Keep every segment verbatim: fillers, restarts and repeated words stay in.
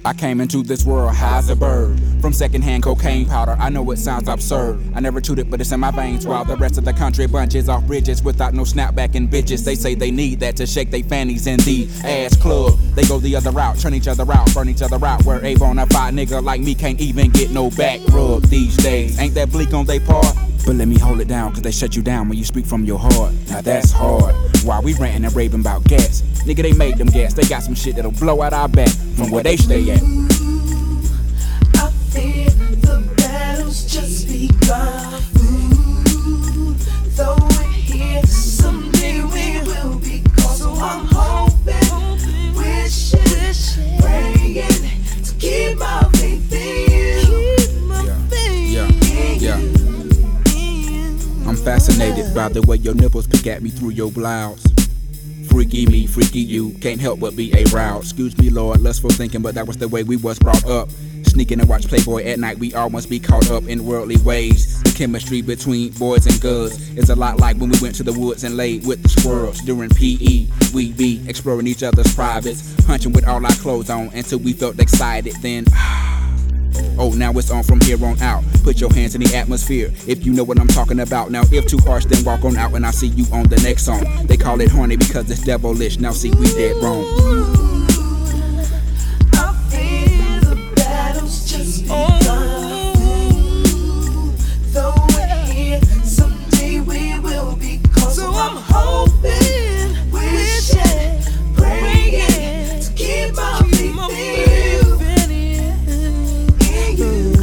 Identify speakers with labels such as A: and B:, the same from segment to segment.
A: I came into this world high as a bird. From secondhand cocaine powder, I know it sounds absurd. I never chewed it, but it's in my veins. While the rest of the country bunches off bridges without no snapback and bitches. They say they need that to shake their fannies in the ass club. They go the other route, turn each other out, burn each other out. Where a bona fide nigga like me can't even get no back rub these days. Ain't that bleak on they part? But let me hold it down, cause they shut you down when you speak from your heart. Now that's hard. While we ranting and raving about gas, nigga, they made them gas. They got some shit that'll blow out our back from where they stay at.
B: I fear the battle's just begun. Ooh, though we're here, someday we will be gone. So I'm hoping, wishing, praying to keep my faith in you.
A: Yeah, yeah, yeah. I'm fascinated by the way your nipples pick at me through your blouse. Freaky me, freaky you, can't help but be aroused. Excuse me, Lord, lustful thinking, but that was the way we was brought up. Sneaking and watch Playboy at night, we all must be caught up in worldly ways. The chemistry between boys and girls is a lot like when we went to the woods and laid with the squirrels. During P E, we be exploring each other's privates, hunching with all our clothes on until we felt excited. Then, oh, now it's on from here on out. Put your hands in the atmosphere if you know what I'm talking about. Now, if too harsh, then walk on out and I'll see you on the next song. They call it horny because it's devilish. Now, see, we dead wrong.
B: I fear the battle's just begun. Though we're here, someday we will be gone. So I'm hoping, wishing, praying to keep my faith in you.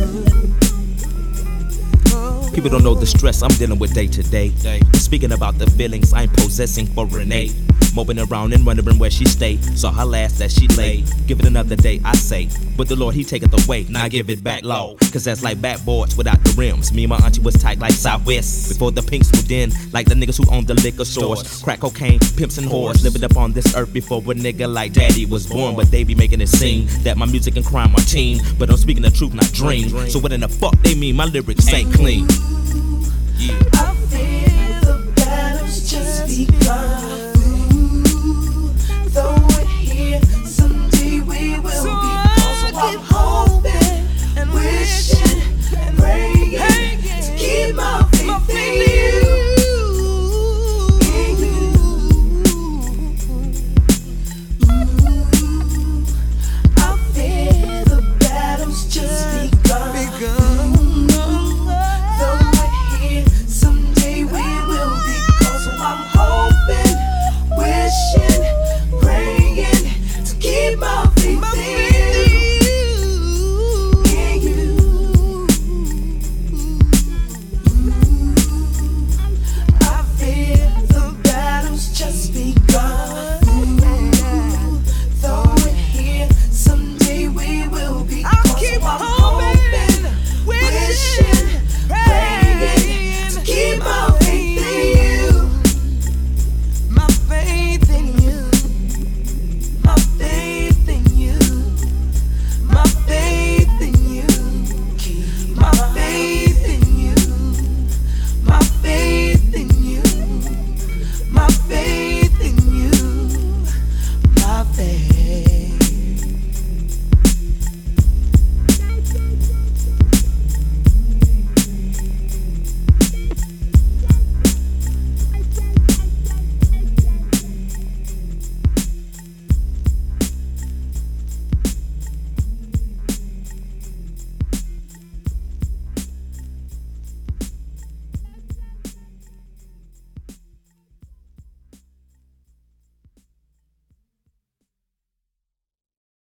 C: People don't know the stress I'm dealing with day to day. Speaking about the feelings I'm possessing for Renee. Moping around and wondering where she stayed. Saw her last that she laid. Give it another day, I say. But the Lord, he taketh away. Now I give it back low. Cause that's like backboards without the rims. Me and my auntie was tight like Southwest. Before the pinks moved in, like the niggas who owned the liquor stores. Crack cocaine, pimps and whores. Living up on this earth before a nigga like daddy was born. But they be making it seem that my music and crime are team. But I'm speaking the truth, not dream. So what in the fuck they mean? My lyrics ain't clean. Yeah.